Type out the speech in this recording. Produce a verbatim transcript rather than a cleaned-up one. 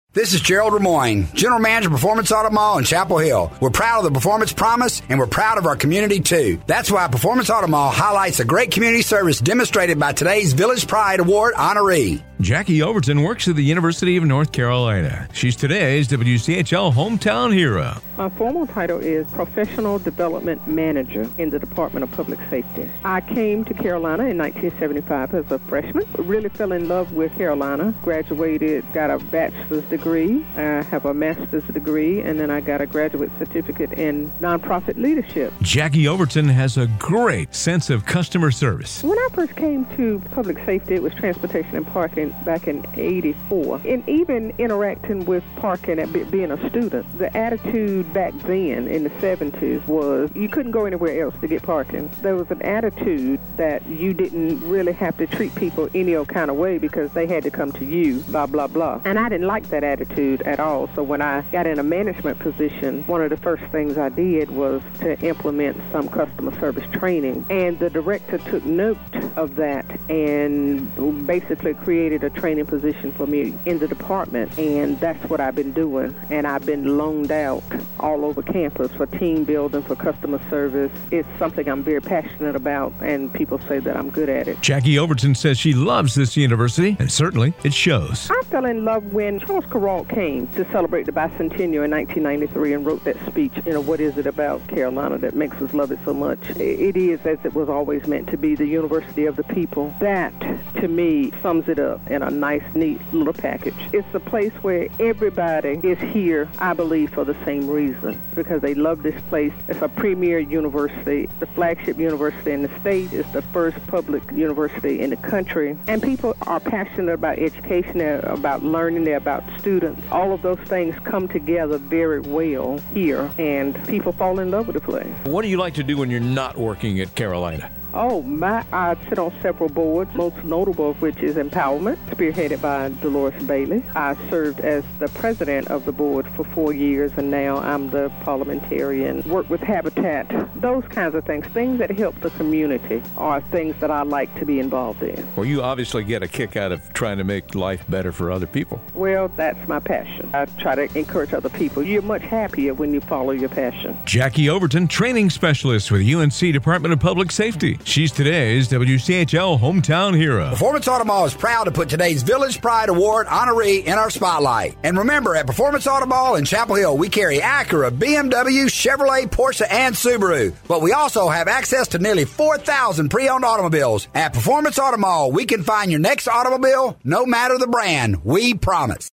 This is Gerald Ramoyne, General Manager of Performance Auto Mall in Chapel Hill. We're proud of the Performance Promise, and we're proud of our community, too. That's why Performance Auto Mall highlights the great community service demonstrated by today's Village Pride Award honoree. Jackie Overton works at the University of North Carolina. She's today's W C H L Hometown Hero. My formal title is Professional Development Manager in the Department of Public Safety. I came to Carolina in nineteen seventy-five as a freshman. Really fell in love with Carolina. Graduated, got a bachelor's degree. I have a master's degree, and then I got a graduate certificate in nonprofit leadership. Jackie Overton has a great sense of customer service. When I first came to public safety, it was transportation and parking back in eighty-four. And even interacting with parking and being a student, the attitude back then in the seventies was you couldn't go anywhere else to get parking. There was an attitude that you didn't really have to treat people any old kind of way because they had to come to you, blah, blah, blah. And I didn't like that attitude at all. So when I got in a management position, one of the first things I did was to implement some customer service training. And the director took note of that and basically created a training position for me in the department. And that's what I've been doing. And I've been loaned out all over campus for team building, for customer service. It's something I'm very passionate about, and people say that I'm good at it. Jackie Overton says she loves this university, and certainly it shows. I fell in love when Charles Kuralt came to celebrate the bicentennial in nineteen ninety-three and wrote that speech, you know, what is it about Carolina that makes us love it so much? It is, as it was always meant to be, the university of the people. That, to me, sums it up in a nice, neat little package. It's a place where everybody is here, I believe, for the same reason, because they love this place. It's a premier university, the flagship university in the state. It's the first public university in the country. And people are passionate about education, they're about learning, they're about students. All of those things come together very well here, and people fall in love with the place. What do you like to do when you're not working at Carolina? Oh, my, I sit on several boards, most notable of which is Empowerment, spearheaded by Dolores Bailey. I served as the president of the board for four years, and now I'm the parliamentarian. Work with Habitat, those kinds of things. Things that help the community are things that I like to be involved in. Well, you obviously get a kick out of trying to make life better for other people. Well, that's my passion. I try to encourage other people. You're much happier when you follow your passion. Jackie Overton, training specialist with U N C Department of Public Safety. She's today's W C H L Hometown Hero. Performance Auto Mall is proud to put today's Village Pride Award honoree in our spotlight. And remember, at Performance Auto Mall in Chapel Hill, we carry Acura, B M W, Chevrolet, Porsche, and Subaru. But we also have access to nearly four thousand pre-owned automobiles. At Performance Auto Mall, we can find your next automobile, no matter the brand. We promise.